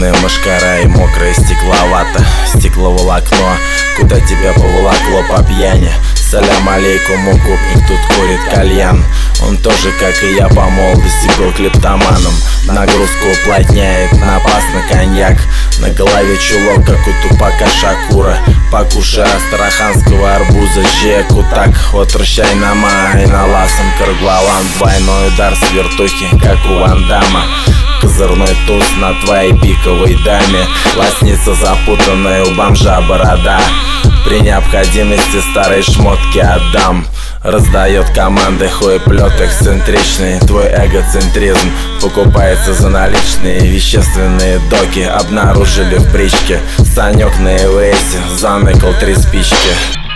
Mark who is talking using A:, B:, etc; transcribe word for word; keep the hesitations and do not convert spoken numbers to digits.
A: Зеленая мошкара и мокрое стекловато. Стекловолокно, куда тебя поволокло по пьяни. Салям алейкум, укупник тут курит кальян. Он тоже, как и я, по молодости был клептоманом. Нагрузку уплотняет напас на коньяк. На голове чулок, как у Тупака Шакура. Покушай астраханского арбуза, жеку так. Отращай на май, на ласом Каргвалан. Двойной удар с вертухи, как у Ван Дамма. Козырной туз на твоей пиковой даме. Ластница запутанная, у бомжа борода. При необходимости старые шмотки отдам. Раздает команды, хуеплет эксцентричный. Твой эгоцентризм покупается за наличные. Вещественные доки обнаружили в бричке. Санек на эвэсе заныкал три спички.